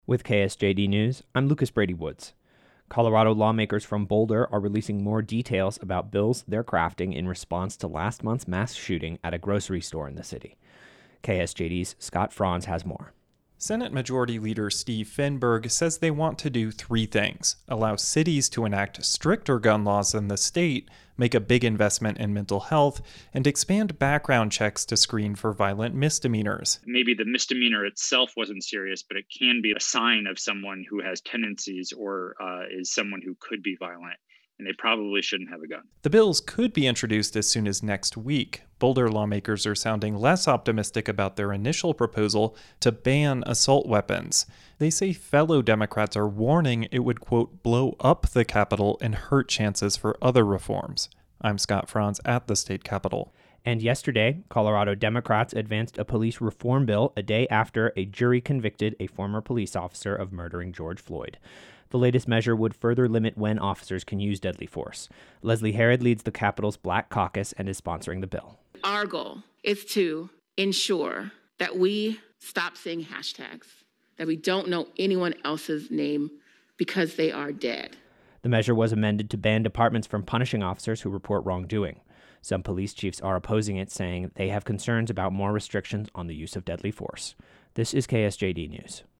With KSJD News, I'm Lucas Brady Woods. Colorado lawmakers from Boulder are releasing more details about bills they're crafting in response to last month's mass shooting at a grocery store in the city. KSJD's Scott Franz has more. Senate Majority Leader Steve Fenberg says they want to do three things: allow cities to enact stricter gun laws than the state, make a big investment in mental health, and expand background checks to screen for violent misdemeanors. Maybe the misdemeanor itself wasn't serious, but it can be a sign of someone who has tendencies or is someone who could be violent, and they probably shouldn't have a gun. The bills could be introduced as soon as next week. Boulder lawmakers are sounding less optimistic about their initial proposal to ban assault weapons. They say fellow Democrats are warning it would, quote, blow up the Capitol and hurt chances for other reforms. I'm Scott Franz at the state capitol. And yesterday, Colorado Democrats advanced a police reform bill a day after a jury convicted a former police officer of murdering George Floyd. The latest measure would further limit when officers can use deadly force. Leslie Herod leads the Capitol's Black Caucus and is sponsoring the bill. Our goal is to ensure that we stop saying hashtags, that we don't know anyone else's name because they are dead. The measure was amended to ban departments from punishing officers who report wrongdoing. Some police chiefs are opposing it, saying they have concerns about more restrictions on the use of deadly force. This is KSJD News.